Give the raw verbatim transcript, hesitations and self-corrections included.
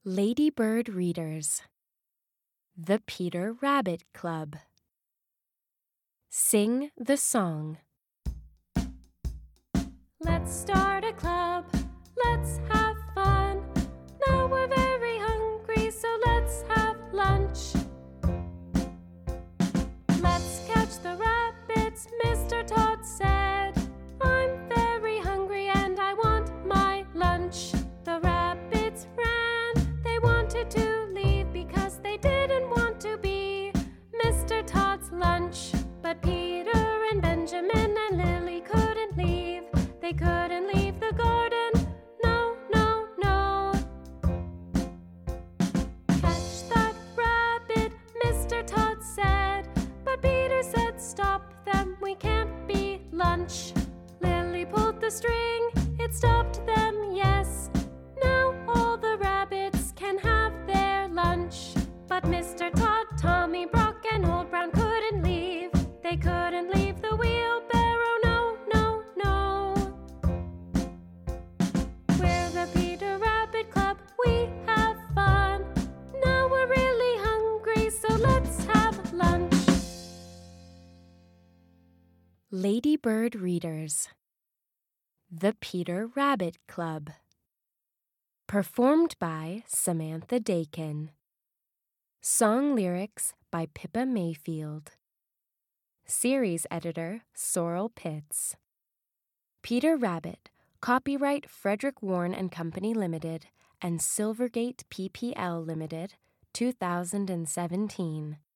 Ladybird Readers. The Peter Rabbit Club. Sing the song. Let's start a club, let's have fun. Now we're very hungry, so let's have lunch. Let's catch the rabbits, Mister Todd said. I'm very hungry and I want my lunch. The rabbits ran, they wanted to leave because they didn't want to be Mister Todd's lunch. But Peter and Benjamin and Lily couldn't leave. They couldn't leave the garden, no, no, no. Catch that rabbit, Mister Todd said. But Peter said, stop them, we can't be lunch. Lily pulled the string, it stopped them, yes. Now all the rabbits can have their lunch. But Mister Todd, Tommy, Brock, and Old Brown couldn't leave. They couldn't leave the wheelbarrow, no, no, no. We're the Peter Rabbit Club, we have fun. Now we're really hungry, so let's have lunch. Ladybird Readers. The Peter Rabbit Club. Performed by Samantha Dakin. Song lyrics by Pippa Mayfield. Series editor Sorrel Pitts. Peter Rabbit, copyright Frederick Warne and Company Limited and Silvergate P P L Limited, two thousand seventeen.